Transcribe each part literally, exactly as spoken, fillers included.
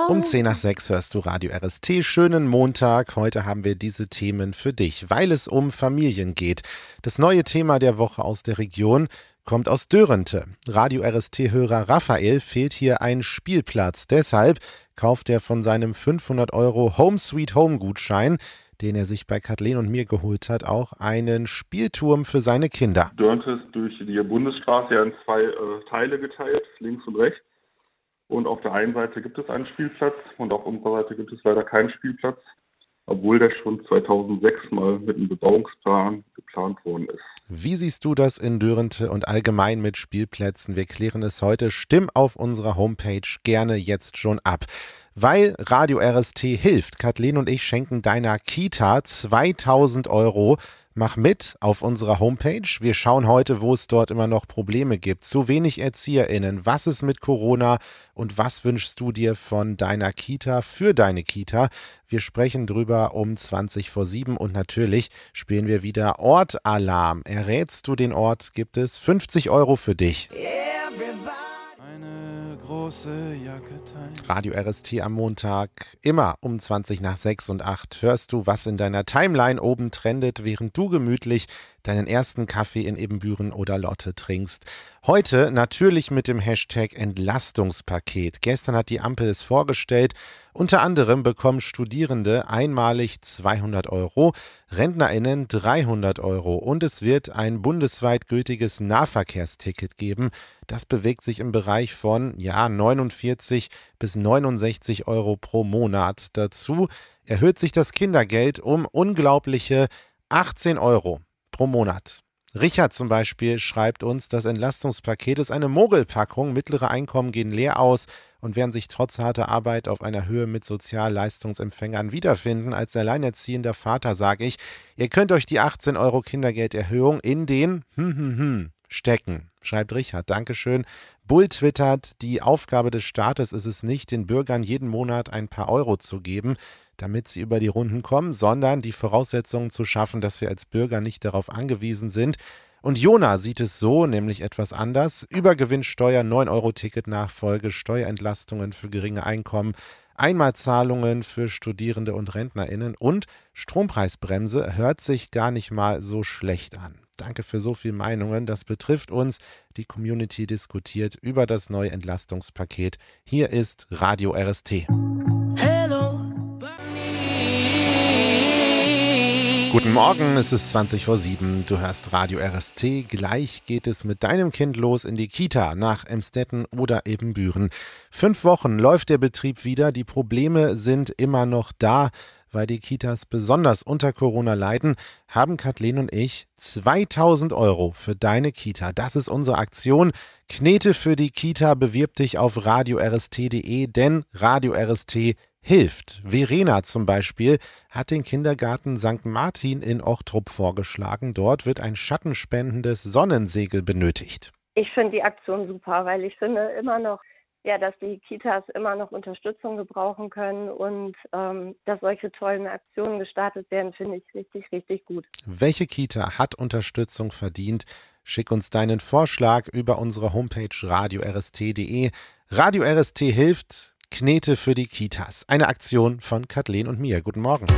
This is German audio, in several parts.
Um zehn nach sechs hörst du Radio R S T. Schönen Montag. Heute haben wir diese Themen für dich, weil es um Familien geht. Das neue Thema der Woche aus der Region kommt aus Dörrente. Radio R S T-Hörer Raphael fehlt hier ein Spielplatz. Deshalb kauft er von seinem fünfhundert Euro Home Sweet Home Gutschein, den er sich bei Kathleen und mir geholt hat, auch einen Spielturm für seine Kinder. Dörrente ist durch die Bundesstraße ja in zwei äh, Teile geteilt, links und rechts. Und auf der einen Seite gibt es einen Spielplatz und auf unserer Seite gibt es leider keinen Spielplatz, obwohl der schon zweitausendsechs mal mit einem Bebauungsplan geplant worden ist. Wie siehst du das in Dörrente und allgemein mit Spielplätzen? Wir klären es heute. Stimm auf unserer Homepage gerne jetzt schon ab. Weil Radio R S T hilft, Kathleen und ich schenken deiner Kita zweitausend Euro. Mach mit auf unserer Homepage. Wir schauen heute, wo es dort immer noch Probleme gibt. Zu wenig ErzieherInnen. Was ist mit Corona und was wünschst du dir von deiner Kita für deine Kita? Wir sprechen drüber um zwanzig vor sieben und natürlich spielen wir wieder Ortalarm. Errätst du den Ort, gibt es fünfzig Euro für dich. Eine große Jacke teilen. Radio R S T am Montag, immer um zwanzig nach sechs und acht hörst du, was in deiner Timeline oben trendet, während du gemütlich deinen ersten Kaffee in Ibbenbüren oder Lotte trinkst. Heute natürlich mit dem Hashtag Entlastungspaket. Gestern hat die Ampel es vorgestellt. Unter anderem bekommen Studierende einmalig zweihundert Euro, RentnerInnen dreihundert Euro und es wird ein bundesweit gültiges Nahverkehrsticket geben. Das bewegt sich im Bereich von ja, neunundvierzig bis neunundsechzig Euro pro Monat. Dazu erhöht sich das Kindergeld um unglaubliche achtzehn Euro pro Monat. Richard zum Beispiel schreibt uns, das Entlastungspaket ist eine Mogelpackung, mittlere Einkommen gehen leer aus und werden sich trotz harter Arbeit auf einer Höhe mit Sozialleistungsempfängern wiederfinden. Als alleinerziehender Vater sage ich, ihr könnt euch die achtzehn Euro Kindergelderhöhung in den hm, hm, hm stecken, schreibt Richard. Dankeschön. Bull twittert, die Aufgabe des Staates ist es nicht, den Bürgern jeden Monat ein paar Euro zu geben, damit sie über die Runden kommen, sondern die Voraussetzungen zu schaffen, dass wir als Bürger nicht darauf angewiesen sind. Und Jona sieht es so, nämlich etwas anders. Übergewinnsteuer, neun Euro Ticketnachfolge, Steuerentlastungen für geringe Einkommen, Einmalzahlungen für Studierende und RentnerInnen und Strompreisbremse hört sich gar nicht mal so schlecht an. Danke für so viele Meinungen. Das betrifft uns. Die Community diskutiert über das neue Entlastungspaket. Hier ist Radio R S T. Guten Morgen, es ist zwanzig vor sieben. Du hörst Radio R S T. Gleich geht es mit deinem Kind los in die Kita nach Emstetten oder Ibbenbüren. Fünf Wochen läuft der Betrieb wieder. Die Probleme sind immer noch da. Weil die Kitas besonders unter Corona leiden, haben Kathleen und ich zweitausend Euro für deine Kita. Das ist unsere Aktion. Knete für die Kita, bewirb dich auf radio r s t punkt d e, denn Radio R S T hilft. Verena zum Beispiel hat den Kindergarten Sankt Martin in Ochtrup vorgeschlagen. Dort wird ein schattenspendendes Sonnensegel benötigt. Ich finde die Aktion super, weil ich finde immer noch, ja, dass die Kitas immer noch Unterstützung gebrauchen können und ähm, dass solche tollen Aktionen gestartet werden, finde ich richtig, richtig gut. Welche Kita hat Unterstützung verdient? Schick uns deinen Vorschlag über unsere Homepage radio r s t punkt d e. Radio R S T hilft. Knete für die Kitas. Eine Aktion von Kathleen und mir. Guten Morgen.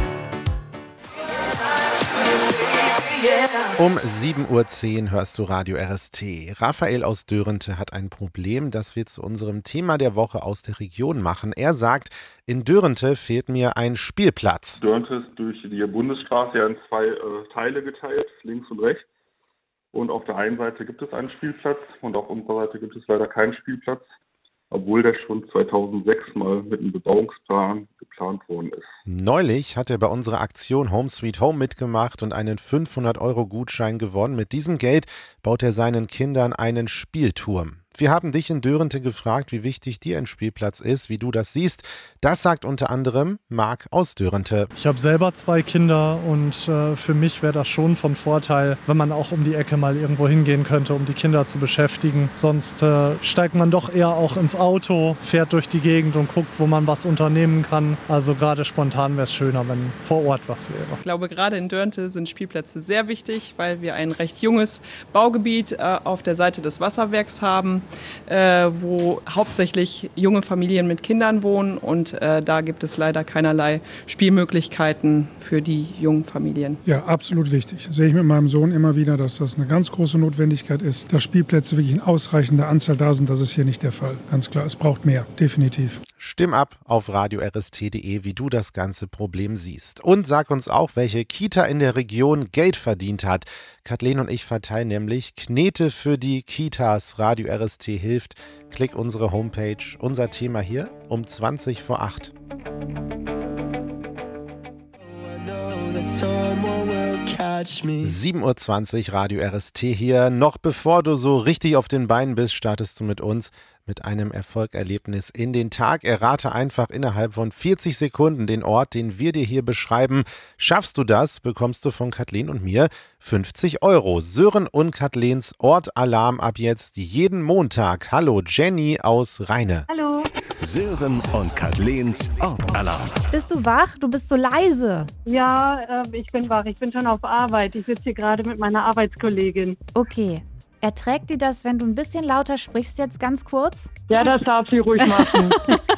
Um sieben Uhr zehn hörst du Radio R S T. Raphael aus Dörrente hat ein Problem, das wir zu unserem Thema der Woche aus der Region machen. Er sagt, in Dörrente fehlt mir ein Spielplatz. Dörrente ist durch die Bundesstraße ja in zwei äh, Teile geteilt, links und rechts. Und auf der einen Seite gibt es einen Spielplatz und auf unserer Seite gibt es leider keinen Spielplatz, obwohl der schon zweitausendsechs mal mit einem Bebauungsplan geplant worden ist. Neulich hat er bei unserer Aktion Home Sweet Home mitgemacht und einen fünfhundert Euro Gutschein gewonnen. Mit diesem Geld baut er seinen Kindern einen Spielturm. Wir haben dich in Dörrente gefragt, wie wichtig dir ein Spielplatz ist, wie du das siehst. Das sagt unter anderem Marc aus Dörrente. Ich habe selber zwei Kinder und äh, für mich wäre das schon von Vorteil, wenn man auch um die Ecke mal irgendwo hingehen könnte, um die Kinder zu beschäftigen. Sonst äh, steigt man doch eher auch ins Auto, fährt durch die Gegend und guckt, wo man was unternehmen kann. Also gerade spontan wäre es schöner, wenn vor Ort was wäre. Ich glaube, gerade in Dörrente sind Spielplätze sehr wichtig, weil wir ein recht junges Baugebiet äh, auf der Seite des Wasserwerks haben. äh, wo hauptsächlich junge Familien mit Kindern wohnen und äh, da gibt es leider keinerlei Spielmöglichkeiten für die jungen Familien. Ja, absolut wichtig. Das sehe ich mit meinem Sohn immer wieder, dass das eine ganz große Notwendigkeit ist, dass Spielplätze wirklich in ausreichender Anzahl da sind. Das ist hier nicht der Fall. Ganz klar, es braucht mehr, definitiv. Stimm ab auf radio r s t punkt d e, wie du das ganze Problem siehst. Und sag uns auch, welche Kita in der Region Geld verdient hat. Kathleen und ich verteilen nämlich Knete für die Kitas. Radio R S T hilft. Klick unsere Homepage. Unser Thema hier um zwanzig vor acht. sieben Uhr zwanzig, Radio R S T hier. Noch bevor du so richtig auf den Beinen bist, startest du mit uns mit einem Erfolgerlebnis in den Tag. Errate einfach innerhalb von vierzig Sekunden den Ort, den wir dir hier beschreiben. Schaffst du das, bekommst du von Kathleen und mir fünfzig Euro. Sören und Kathleens Ortalarm ab jetzt jeden Montag. Hallo, Jenny aus Rheine. Hallo. Sören und Kathleens Ortalarm. Bist du wach? Du bist so leise. Ja, äh, ich bin wach. Ich bin schon auf Arbeit. Ich sitze hier gerade mit meiner Arbeitskollegin. Okay. Erträgt dir das, wenn du ein bisschen lauter sprichst jetzt ganz kurz? Ja, das darf sie ruhig machen.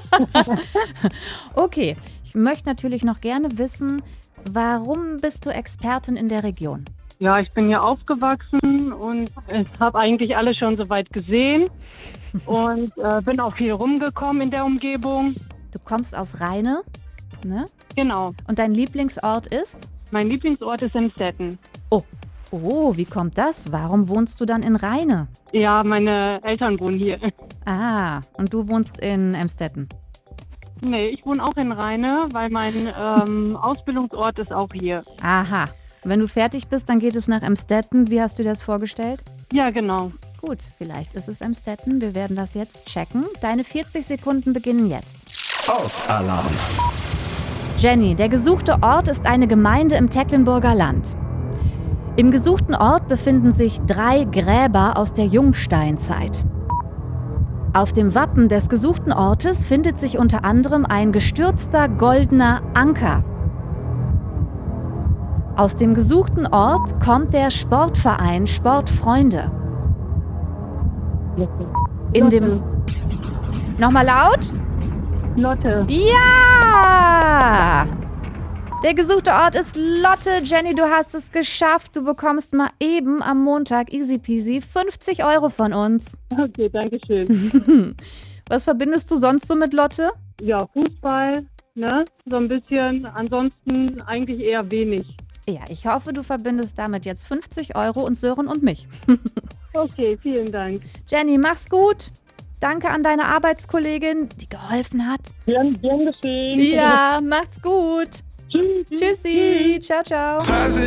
Okay. Ich möchte natürlich noch gerne wissen, warum bist du Expertin in der Region? Ja, ich bin hier aufgewachsen und ich habe eigentlich alles schon soweit gesehen und äh, bin auch viel rumgekommen in der Umgebung. Du kommst aus Rheine, ne? Genau. Und dein Lieblingsort ist? Mein Lieblingsort ist Emstetten. Oh, oh, wie kommt das? Warum wohnst du dann in Rheine? Ja, meine Eltern wohnen hier. Ah, und du wohnst in Emstetten? Nee, ich wohne auch in Rheine, weil mein ähm, Ausbildungsort ist auch hier. Aha. Wenn du fertig bist, dann geht es nach Emstetten. Wie hast du dir das vorgestellt? Ja, genau. Gut, vielleicht ist es Emstetten. Wir werden das jetzt checken. Deine vierzig Sekunden beginnen jetzt. Ortalarm. Jenny, der gesuchte Ort ist eine Gemeinde im Tecklenburger Land. Im gesuchten Ort befinden sich drei Gräber aus der Jungsteinzeit. Auf dem Wappen des gesuchten Ortes findet sich unter anderem ein gestürzter goldener Anker. Aus dem gesuchten Ort kommt der Sportverein Sportfreunde. In dem... Nochmal laut? Lotte. Ja! Der gesuchte Ort ist Lotte. Jenny, du hast es geschafft. Du bekommst mal eben am Montag easy peasy fünfzig Euro von uns. Okay, danke schön. Was verbindest du sonst so mit Lotte? Ja, Fußball, ne? So ein bisschen. Ansonsten eigentlich eher wenig. Ja, ich hoffe, du verbindest damit jetzt fünfzig Euro und Sören und mich. Okay, vielen Dank. Jenny, mach's gut. Danke an deine Arbeitskollegin, die geholfen hat. Gern, gern geschehen. Ja, macht's gut. Tschüss. Tschüssi. Ciao, ciao.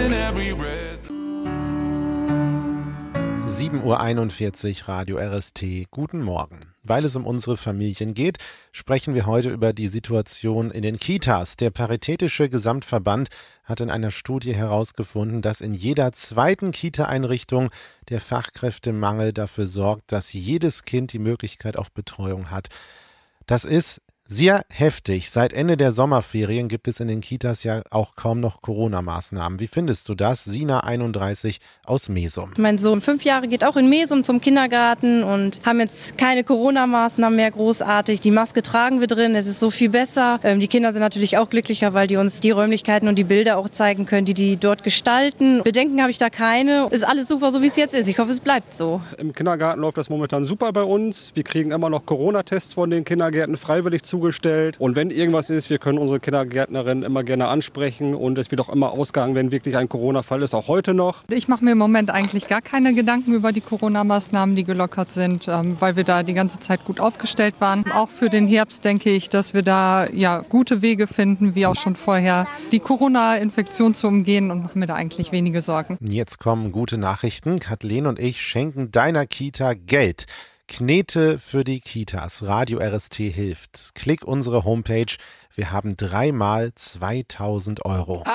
sieben Uhr einundvierzig, Radio R S T. Guten Morgen. Weil es um unsere Familien geht, sprechen wir heute über die Situation in den Kitas. Der Paritätische Gesamtverband hat in einer Studie herausgefunden, dass in jeder zweiten Kita-Einrichtung der Fachkräftemangel dafür sorgt, dass jedes Kind die Möglichkeit auf Betreuung hat. Das ist sehr heftig. Seit Ende der Sommerferien gibt es in den Kitas ja auch kaum noch Corona-Maßnahmen. Wie findest du das? Sina, einunddreißig, aus Mesum. Mein Sohn, fünf Jahre, geht auch in Mesum zum Kindergarten und haben jetzt keine Corona-Maßnahmen mehr großartig. Die Maske tragen wir drin, es ist so viel besser. Ähm, die Kinder sind natürlich auch glücklicher, weil die uns die Räumlichkeiten und die Bilder auch zeigen können, die die dort gestalten. Bedenken habe ich da keine. Ist alles super, so wie es jetzt ist. Ich hoffe, es bleibt so. Im Kindergarten läuft das momentan super bei uns. Wir kriegen immer noch Corona-Tests von den Kindergärten freiwillig zugestellt. Und wenn irgendwas ist, wir können unsere Kindergärtnerin immer gerne ansprechen und es wird auch immer ausgegangen, wenn wirklich ein Corona-Fall ist, auch heute noch. Ich mache mir im Moment eigentlich gar keine Gedanken über die Corona-Maßnahmen, die gelockert sind, weil wir da die ganze Zeit gut aufgestellt waren. Auch für den Herbst denke ich, dass wir da ja gute Wege finden, wie auch schon vorher, die Corona-Infektion zu umgehen und mache mir da eigentlich wenige Sorgen. Jetzt kommen gute Nachrichten. Kathleen und ich schenken deiner Kita Geld. Knete für die Kitas. Radio R S T hilft. Klick unsere Homepage. Wir haben dreimal zweitausend Euro.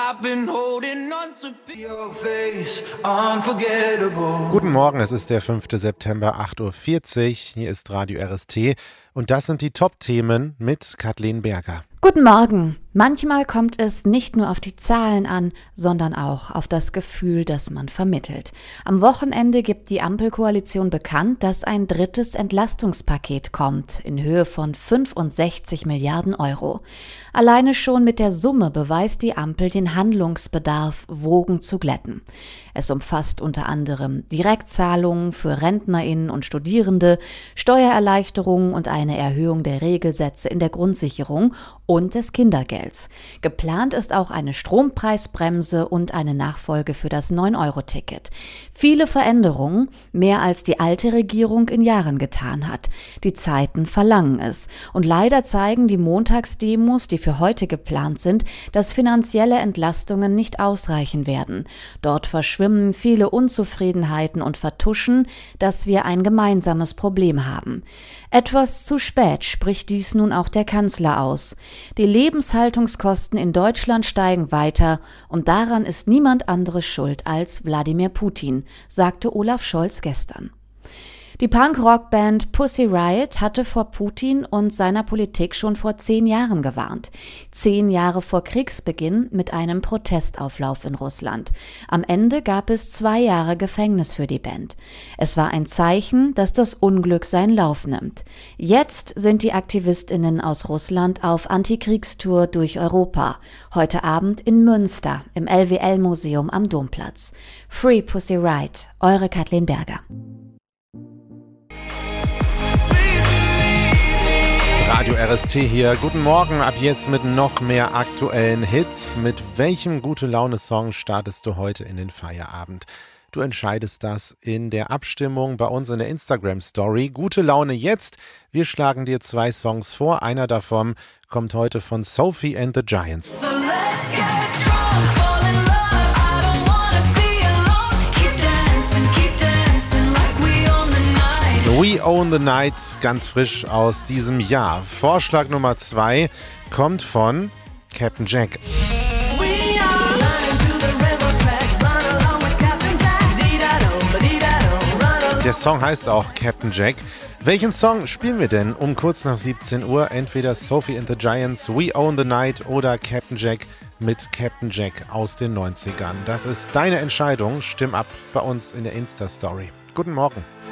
Guten Morgen, es ist der fünfte September, acht Uhr vierzig. Hier ist Radio R S T. Und das sind die Top-Themen mit Kathleen Berger. Guten Morgen. Manchmal kommt es nicht nur auf die Zahlen an, sondern auch auf das Gefühl, das man vermittelt. Am Wochenende gibt die Ampelkoalition bekannt, dass ein drittes Entlastungspaket kommt in Höhe von fünfundsechzig Milliarden Euro. Alleine schon mit der Summe beweist die Ampel den Handlungsbedarf, Wogen zu glätten. Es umfasst unter anderem Direktzahlungen für RentnerInnen und Studierende, Steuererleichterungen und eine Erhöhung der Regelsätze in der Grundsicherung und des Kindergelds. Geplant ist auch eine Strompreisbremse und eine Nachfolge für das neun Euro Ticket. Viele Veränderungen, mehr als die alte Regierung in Jahren getan hat. Die Zeiten verlangen es. Und leider zeigen die Montagsdemos, die für heute geplant sind, dass finanzielle Entlastungen nicht ausreichen werden. Dort verschwimmen viele Unzufriedenheiten und vertuschen, dass wir ein gemeinsames Problem haben. Etwas zu spät spricht dies nun auch der Kanzler aus. Die Lebenshaltungskosten in Deutschland steigen weiter und daran ist niemand anderes schuld als Wladimir Putin, sagte Olaf Scholz gestern. Die Punk-Rock-Band Pussy Riot hatte vor Putin und seiner Politik schon vor zehn Jahren gewarnt. Zehn Jahre vor Kriegsbeginn mit einem Protestauflauf in Russland. Am Ende gab es zwei Jahre Gefängnis für die Band. Es war ein Zeichen, dass das Unglück seinen Lauf nimmt. Jetzt sind die AktivistInnen aus Russland auf Antikriegstour durch Europa. Heute Abend in Münster im L W L-Museum am Domplatz. Free Pussy Riot, eure Kathleen Berger. Radio R S T hier. Guten Morgen, ab jetzt mit noch mehr aktuellen Hits. Mit welchem Gute-Laune-Song startest du heute in den Feierabend? Du entscheidest das in der Abstimmung bei uns in der Instagram-Story. Gute Laune jetzt. Wir schlagen dir zwei Songs vor. Einer davon kommt heute von Sophie and the Giants. So let's get drunk, fall in love. I don't wanna be alone. Keep dancing, keep dancing like we own the night. We Own the Night, ganz frisch aus diesem Jahr. Vorschlag Nummer zwei kommt von Captain Jack. Der Song heißt auch Captain Jack. Welchen Song spielen wir denn um kurz nach siebzehn Uhr? Entweder Sophie and the Giants, We Own the Night oder Captain Jack mit Captain Jack aus den neunzigern. Das ist deine Entscheidung. Stimm ab bei uns in der Insta-Story. Guten Morgen.